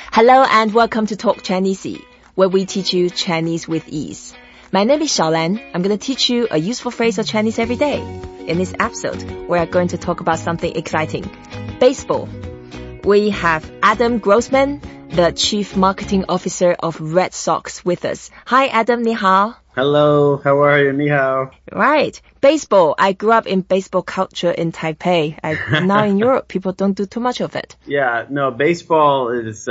Hello and welcome to Talk Chinese, where we teach you Chinese with ease. My name is Xiaolan. I'm going to teach you a useful phrase of Chinese every day. In this episode, we are going to talk about something exciting. Baseball. We have Adam Grossman, the Chief Marketing Officer of Red Sox with us. Hi Adam, 你好. Hello, how are you? Ni hao. Right. Baseball. I grew up in baseball culture in Taipei. Now in Europe, people don't do too much of it. Yeah, no, baseball is,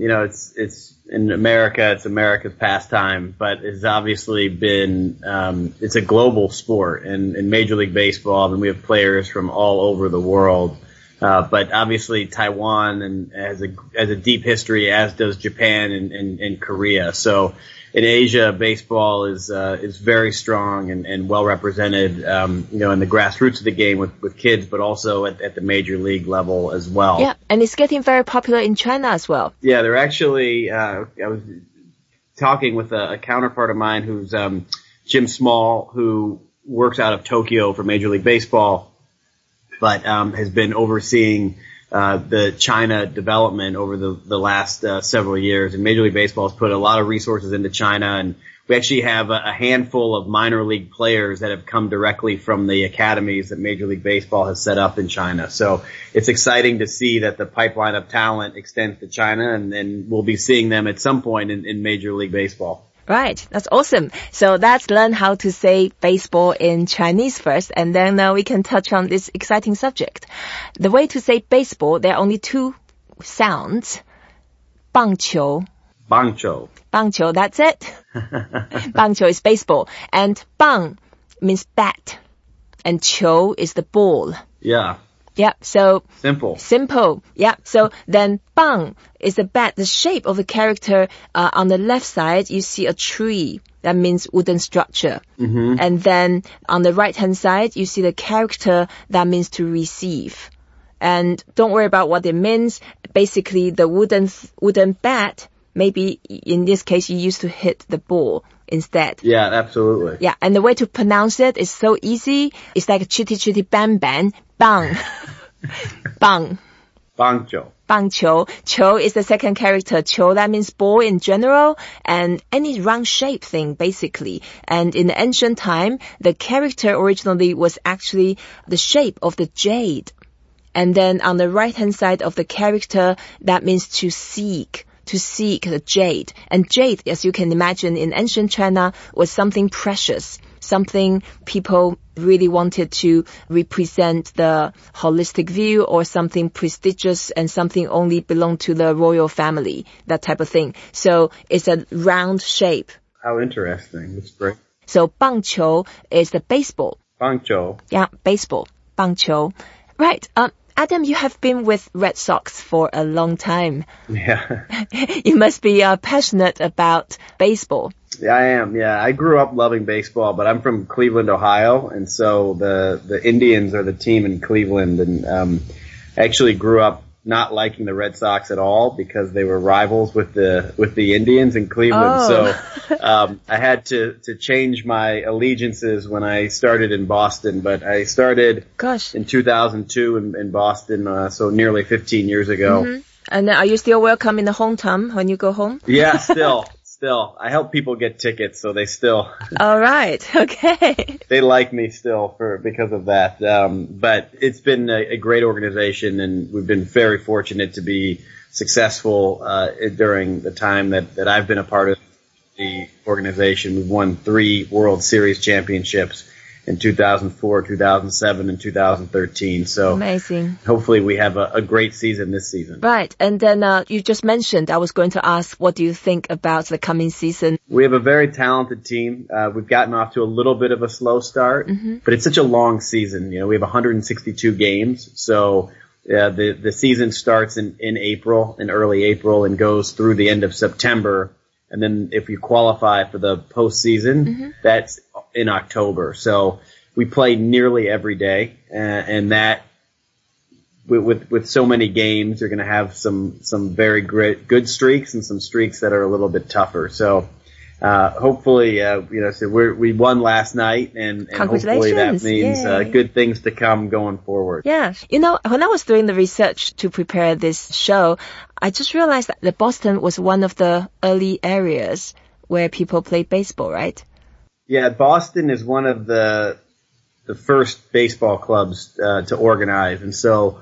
it's in America, it's America's pastime, but it's obviously been, it's a global sport in Major League Baseball. I mean, we have players from all over the world. But obviously Taiwan has a deep history, as does Japan and Korea. So in Asia, baseball is very strong and well represented, in the grassroots of the game with kids, but also at the major league level as well. Yeah, and it's getting very popular in China as well. Yeah, they're actually, I was talking with a counterpart of mine who's, Jim Small, who works out of Tokyo for Major League Baseball, but has been overseeing the China development over the last several years. And Major League Baseball has put a lot of resources into China, and we actually have a handful of minor league players that have come directly from the academies that Major League Baseball has set up in China. So it's exciting to see that the pipeline of talent extends to China, and we'll be seeing them at some point in Major League Baseball. Right. That's awesome. So let's learn how to say baseball in Chinese first, and then we can touch on this exciting subject. The way to say baseball, there are only two sounds. 棒球. 棒球. 棒球, that's it. 棒球is baseball. And 棒 means bat. And 球 is the ball. Yeah. Yeah, so simple. Yeah, so then 棒 is the bat, the shape of the character. On the left side, you see a tree. That means wooden structure. Mm-hmm. And then on the right hand side, you see the character. That means to receive. And don't worry about what it means. Basically, the wooden bat, maybe in this case, you used to hit the ball instead. Yeah, absolutely. Yeah, and the way to pronounce it is so easy. It's like chitty chitty bang bang, bang, bang. 棒球. 棒球. 球 is the second character. 球, that means ball in general, and any round shape thing, basically. And in the ancient time, the character originally was actually the shape of the jade. And then on the right-hand side of the character, that means to seek the jade. And jade, as you can imagine, in ancient China was something precious, something people really wanted to represent the holistic view, or something prestigious and something only belonged to the royal family, that type of thing. So it's a round shape. How interesting. That's great. So 棒球 is the baseball. 棒球. Yeah, baseball. 棒球. Right. Adam, you have been with Red Sox for a long time. Yeah. You must be passionate about baseball. Yeah, I am. Yeah, I grew up loving baseball, but I'm from Cleveland, Ohio, and so the Indians are the team in Cleveland, and actually grew up not liking the Red Sox at all because they were rivals with the Indians in Cleveland. Oh. So I had to change my allegiances when I started in Boston, but I started in 2002 in Boston, so nearly 15 years ago. Mm-hmm. And are you still welcome in the hometown when you go home? Yeah, still. I help people get tickets, so they still. All right. Okay. They like me still because of that. But it's been a great organization, and we've been very fortunate to be successful, during the time that I've been a part of the organization. We've won 3 World Series championships in 2004, 2007, and 2013. So amazing. Hopefully we have a great season this season. Right. And then you just mentioned, I was going to ask, what do you think about the coming season? We have a very talented team. We've gotten off to a little bit of a slow start, but it's such a long season. We have 162 games. So the season starts in early April, and goes through the end of September. And then if you qualify for the postseason, that's in October. So we play nearly every day, and that with so many games, you're going to have some very good streaks and some streaks that are a little bit tougher. So hopefully, so we won last night, and hopefully that means good things to come going forward. Yeah. When I was doing the research to prepare this show, I just realized that Boston was one of the early areas where people played baseball, right? Yeah, Boston is one of the first baseball clubs to organize, and so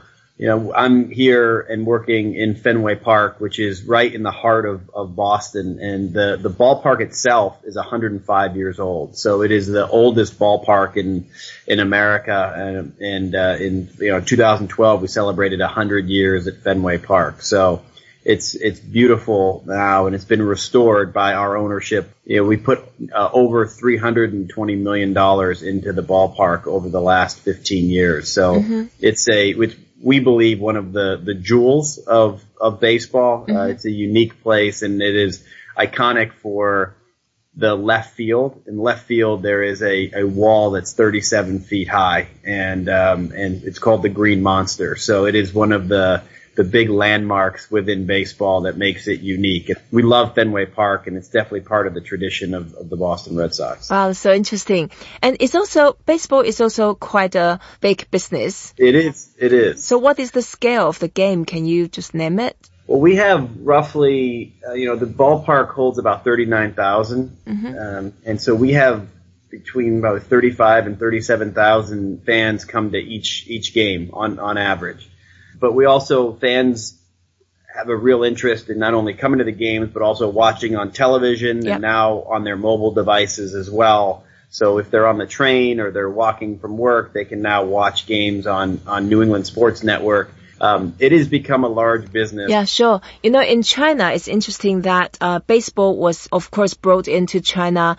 I'm here and working in Fenway Park, which is right in the heart of Boston, and the ballpark itself is 105 years old. So it is the oldest ballpark in America, and in 2012 we celebrated 100 years at Fenway Park. So it's beautiful now, and it's been restored by our ownership. We put over $320 million into the ballpark over the last 15 years. So it's we believe one of the jewels of baseball. It's a unique place, and it is iconic for the left field. In left field, there is a wall that's 37 feet high, and it's called the Green Monster. So it is one of the big landmarks within baseball that makes it unique. We love Fenway Park, and it's definitely part of the tradition of the Boston Red Sox. Wow, so interesting. And baseball is also quite a big business. It is. So what is the scale of the game? Can you just name it? Well, we have roughly, the ballpark holds about 39,000. And so we have between about 35 and 37,000 fans come to each game on average. But fans have a real interest in not only coming to the games, but also watching on television and now on their mobile devices as well. So if they're on the train or they're walking from work, they can now watch games on New England Sports Network. It has become a large business. Yeah, sure. In China, it's interesting that baseball was, of course, brought into China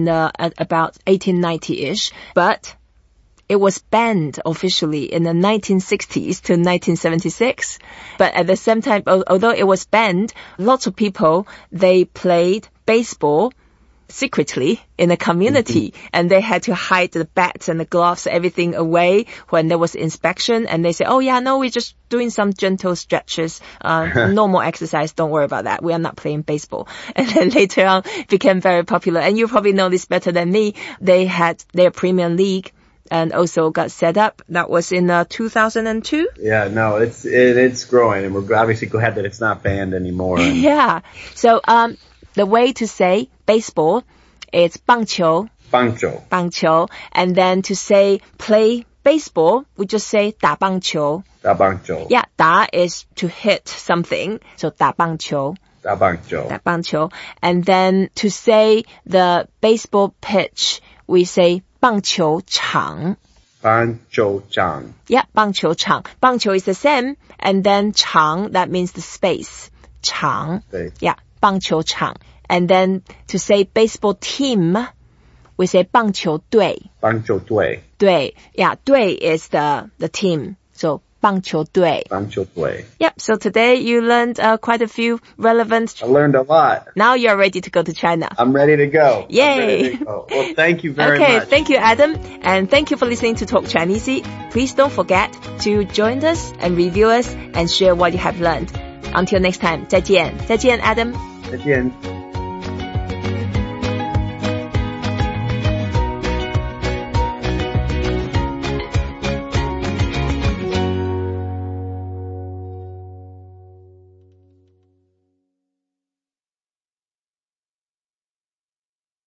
at about 1890-ish, but it was banned officially in the 1960s to 1976. But at the same time, although it was banned, lots of people, they played baseball secretly in the community, and they had to hide the bats and the gloves, everything away when there was inspection. And they say, we're just doing some gentle stretches, normal exercise. Don't worry about that. We are not playing baseball. And then later on it became very popular. And you probably know this better than me. They had their Premier League and also got set up. That was in 2002. Yeah, no, it's growing, and we're obviously glad that it's not banned anymore. Yeah. So the way to say baseball is 棒球. 棒球. And then to say play baseball, we just say 打棒球. 打棒球. Yeah, 打 is to hit something. So 打棒球. 打棒球. 打棒球. And then to say the baseball pitch, we say 棒球场. 棒球场. Yeah, 棒球场. 棒球 is the same. And then 场, that means the space. 场. Yeah, 棒球场. And then to say baseball team, we say 棒球队. 棒球队. 队. Yeah, 队 is the team. So 棒球队. 棒球队. Yep, so today you learned quite a few relevant... I learned a lot. Now you're ready to go to China. I'm ready to go. Yay! Well, thank you very much. Okay, thank you, Adam. And thank you for listening to Talk Chinesey. Please don't forget to join us and review us and share what you have learned. Until next time, 再见. 再见, Adam. 再见.